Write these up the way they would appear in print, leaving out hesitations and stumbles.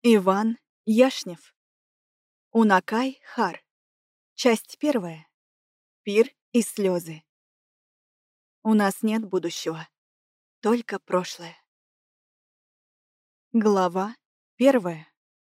Иван Яшнев. Унакай Хар. Часть 1. Пир и слезы. У нас нет будущего, только прошлое. Глава 1.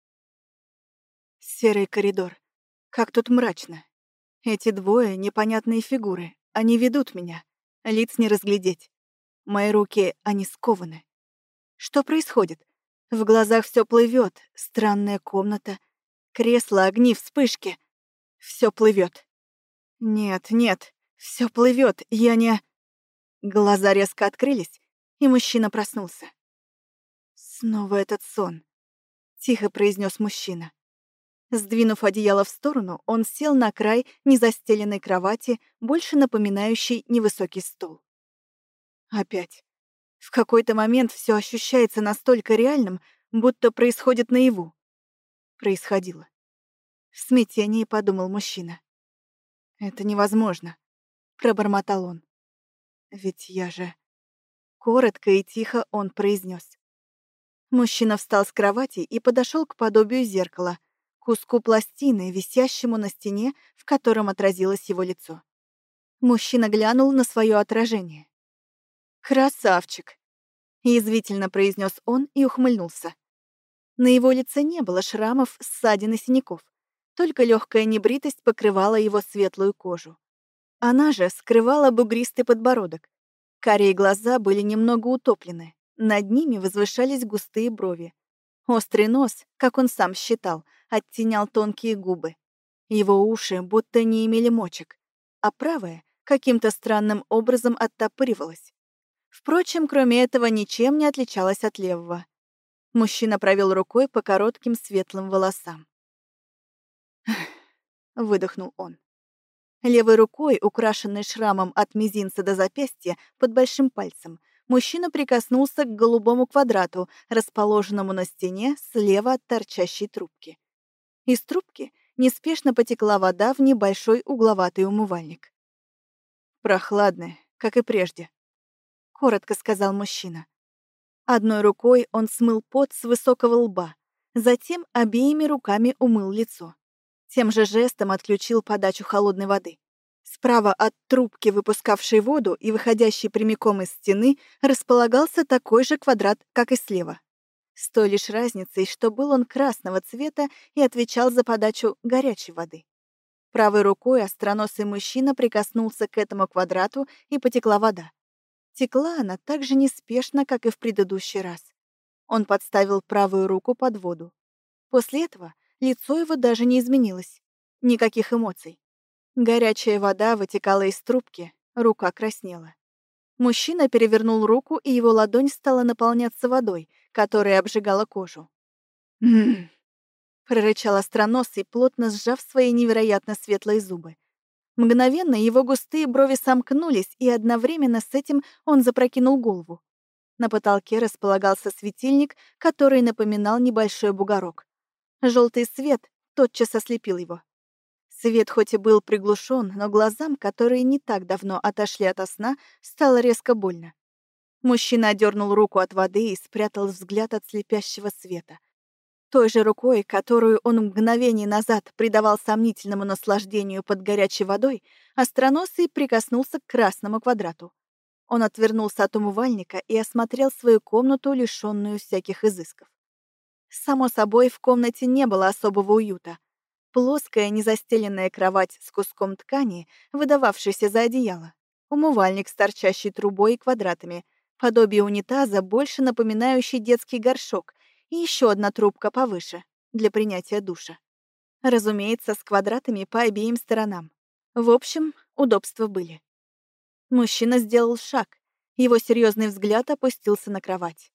Серый коридор. Как тут мрачно. Эти двое — непонятные фигуры. Они ведут меня. Лиц не разглядеть. Мои руки, они скованы. Что происходит? В глазах все плывет. Странная комната. Кресло, огни, вспышки. Все плывет. Нет, нет, все плывет. Я не... Глаза резко открылись, и мужчина проснулся. «Снова этот сон», — тихо произнес мужчина. Сдвинув одеяло в сторону, он сел на край незастеленной кровати, больше напоминающей невысокий стол. Опять. В какой-то момент все ощущается настолько реальным, будто происходит наяву. Происходило. В смятении подумал мужчина. «Это невозможно», — пробормотал он. «Ведь я же...» Коротко и тихо он произнес. Мужчина встал с кровати и подошел к подобию зеркала, куску пластины, висящему на стене, в котором отразилось его лицо. Мужчина глянул на свое отражение. «Красавчик!» — язвительно произнес он и ухмыльнулся. На его лице не было шрамов, ссадин и синяков, только легкая небритость покрывала его светлую кожу. Она же скрывала бугристый подбородок. Карие глаза были немного утоплены, над ними возвышались густые брови. Острый нос, как он сам считал, оттенял тонкие губы. Его уши будто не имели мочек, а правая каким-то странным образом оттопыривалась. Впрочем, кроме этого, ничем не отличалась от левого. Мужчина провел рукой по коротким светлым волосам. Выдохнул он. Левой рукой, украшенной шрамом от мизинца до запястья под большим пальцем, мужчина прикоснулся к голубому квадрату, расположенному на стене слева от торчащей трубки. Из трубки неспешно потекла вода в небольшой угловатый умывальник. «Прохладная, как и прежде», — коротко сказал мужчина. Одной рукой он смыл пот с высокого лба, затем обеими руками умыл лицо. Тем же жестом отключил подачу холодной воды. Справа от трубки, выпускавшей воду и выходящей прямиком из стены, располагался такой же квадрат, как и слева. С той лишь разницей, что был он красного цвета и отвечал за подачу горячей воды. Правой рукой остроносый мужчина прикоснулся к этому квадрату, и потекла вода. Текла она так же неспешно, как и в предыдущий раз. Он подставил правую руку под воду. После этого лицо его даже не изменилось. Никаких эмоций. Горячая вода вытекала из трубки, рука краснела. Мужчина перевернул руку, и его ладонь стала наполняться водой, которая обжигала кожу. «М-м-м», прорычал остроносый, плотно сжав свои невероятно светлые зубы. Мгновенно его густые брови сомкнулись, и одновременно с этим он запрокинул голову. На потолке располагался светильник, который напоминал небольшой бугорок. Желтый свет тотчас ослепил его. Свет хоть и был приглушен, но глазам, которые не так давно отошли ото сна, стало резко больно. Мужчина отдернул руку от воды и спрятал взгляд от слепящего света. Той же рукой, которую он мгновение назад придавал сомнительному наслаждению под горячей водой, остроносый прикоснулся к красному квадрату. Он отвернулся от умывальника и осмотрел свою комнату, лишённую всяких изысков. Само собой, в комнате не было особого уюта. Плоская незастеленная кровать с куском ткани, выдававшейся за одеяло, умывальник с торчащей трубой и квадратами, подобие унитаза, больше напоминающий детский горшок, и еще одна трубка повыше, для принятия душа. Разумеется, с квадратами по обеим сторонам. В общем, удобства были. Мужчина сделал шаг, его серьезный взгляд опустился на кровать.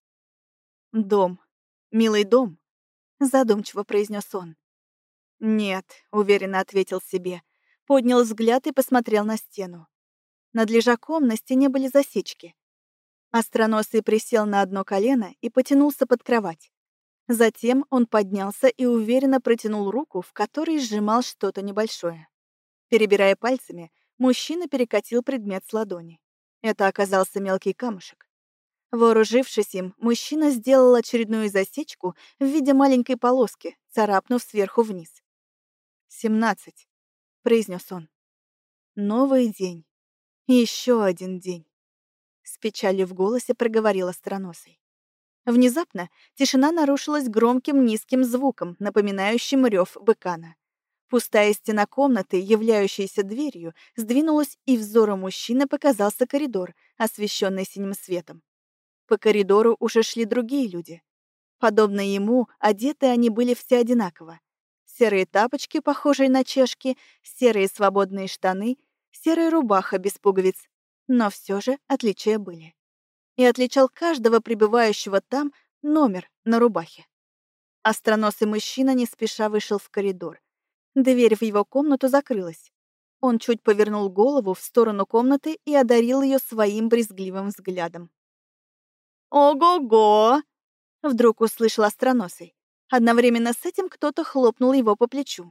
«Дом. Милый дом», — задумчиво произнес он. «Нет», — уверенно ответил себе, поднял взгляд и посмотрел на стену. Над лежаком на стене были засечки. Остроносый присел на одно колено и потянулся под кровать. Затем он поднялся и уверенно протянул руку, в которой сжимал что-то небольшое. Перебирая пальцами, мужчина перекатил предмет с ладони. Это оказался мелкий камушек. Вооружившись им, мужчина сделал очередную засечку в виде маленькой полоски, царапнув сверху вниз. 17, произнес он. Новый день. Еще один день. С печалью в голосе проговорил остроносый. Внезапно тишина нарушилась громким низким звуком, напоминающим рев быкана. Пустая стена комнаты, являющаяся дверью, сдвинулась, и взору мужчины показался коридор, освещенный синим светом. По коридору уже шли другие люди. Подобно ему, одеты они были все одинаково. Серые тапочки, похожие на чешки, серые свободные штаны, серая рубаха без пуговиц. Но все же отличия были. И отличал каждого пребывающего там номер на рубахе. Остроносый мужчина не спеша вышел в коридор. Дверь в его комнату закрылась. Он чуть повернул голову в сторону комнаты и одарил ее своим брезгливым взглядом. «Ого-го!» — вдруг услышал остроносый. Одновременно с этим кто-то хлопнул его по плечу.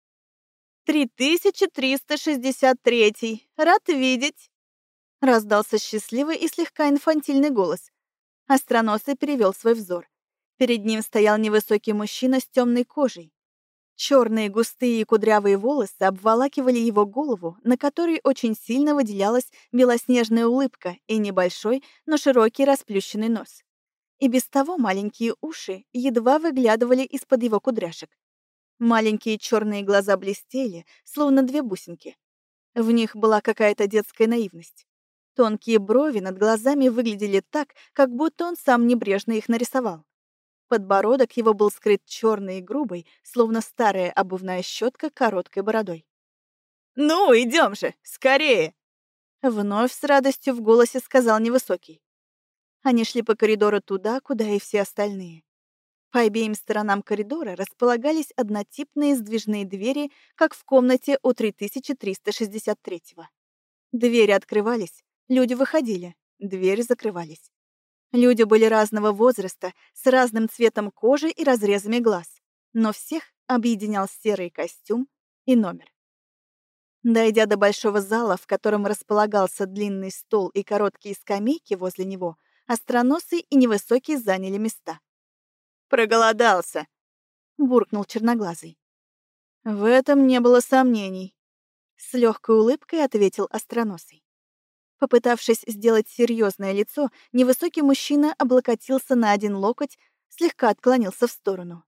3363. Рад видеть!» — раздался счастливый и слегка инфантильный голос. Остроносый перевел свой взор. Перед ним стоял невысокий мужчина с темной кожей. Черные густые и кудрявые волосы обволакивали его голову, на которой очень сильно выделялась белоснежная улыбка и небольшой, но широкий расплющенный нос. И без того маленькие уши едва выглядывали из-под его кудряшек. Маленькие черные глаза блестели, словно две бусинки. В них была какая-то детская наивность. Тонкие брови над глазами выглядели так, как будто он сам небрежно их нарисовал. Подбородок его был скрыт черной и грубой, словно старая обувная щетка короткой бородой. «Ну, идем же, скорее!» Вновь с радостью в голосе сказал невысокий. Они шли по коридору туда, куда и все остальные. По обеим сторонам коридора располагались однотипные сдвижные двери, как в комнате у 3363-го. Двери открывались, люди выходили, двери закрывались. Люди были разного возраста, с разным цветом кожи и разрезами глаз, но всех объединял серый костюм и номер. Дойдя до большого зала, в котором располагался длинный стол и короткие скамейки возле него, остроносый и невысокий заняли места. «Проголодался!» — буркнул черноглазый. В этом не было сомнений. С легкой улыбкой ответил остроносый. Попытавшись сделать серьезное лицо, невысокий мужчина облокотился на один локоть, слегка отклонился в сторону.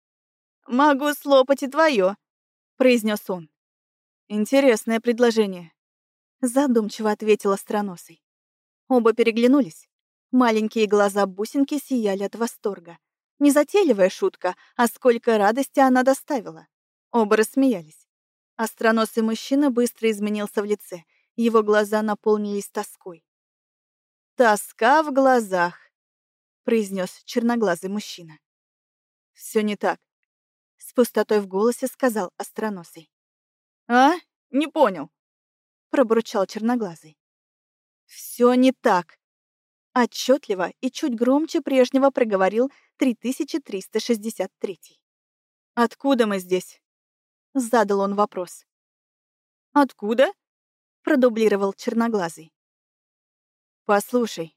«Могу слопать и твое», — произнес он. «Интересное предложение», — задумчиво ответил остроносый. Оба переглянулись. Маленькие глаза бусинки сияли от восторга. Незатейливая шутка, а сколько радости она доставила. Оба рассмеялись. Остроносый мужчина быстро изменился в лице. Его глаза наполнились тоской. «Тоска в глазах», — произнес черноглазый мужчина. «Все не так», — с пустотой в голосе сказал остроносый. «А? Не понял», — пробурчал черноглазый. «Все не так», — отчетливо и чуть громче прежнего проговорил 3363. «Откуда мы здесь?» — задал он вопрос. «Откуда?» — продублировал черноглазый. «Послушай,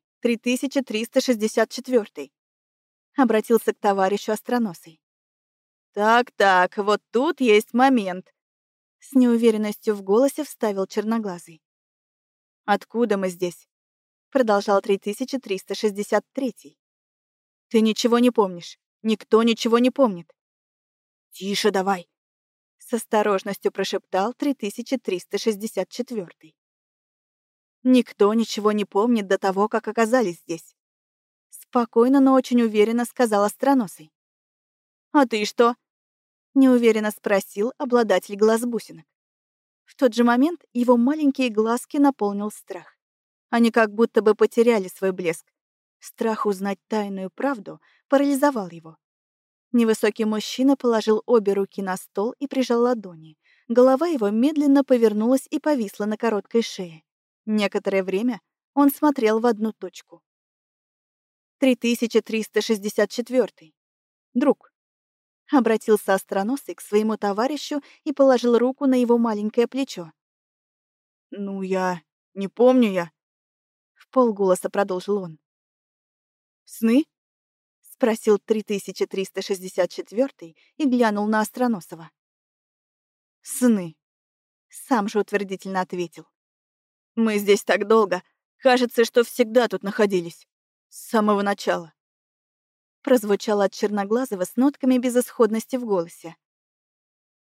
3364. Обратился к товарищу остроносый. «Так, вот тут есть момент», — с неуверенностью в голосе вставил черноглазый. «Откуда мы здесь?» — продолжал 3363. «Ты ничего не помнишь. Никто ничего не помнит». «Тише давай», — с осторожностью прошептал 3364. «Никто ничего не помнит до того, как оказались здесь», — спокойно, но очень уверенно сказал остроносый. «А ты что?» — неуверенно спросил обладатель глаз-бусинок. В тот же момент его маленькие глазки наполнил страх. Они как будто бы потеряли свой блеск. Страх узнать тайную правду парализовал его. Невысокий мужчина положил обе руки на стол и прижал ладони. Голова его медленно повернулась и повисла на короткой шее. Некоторое время он смотрел в одну точку. 3364. Друг. Обратился остроносый к своему товарищу и положил руку на его маленькое плечо. «Ну, я... не помню я...» — вполголоса продолжил он. «Сны?» — спросил 3364 и глянул на Остроносова. «Сны», — сам же утвердительно ответил. «Мы здесь так долго. Кажется, что всегда тут находились. С самого начала». Прозвучало от Черноглазого с нотками безысходности в голосе.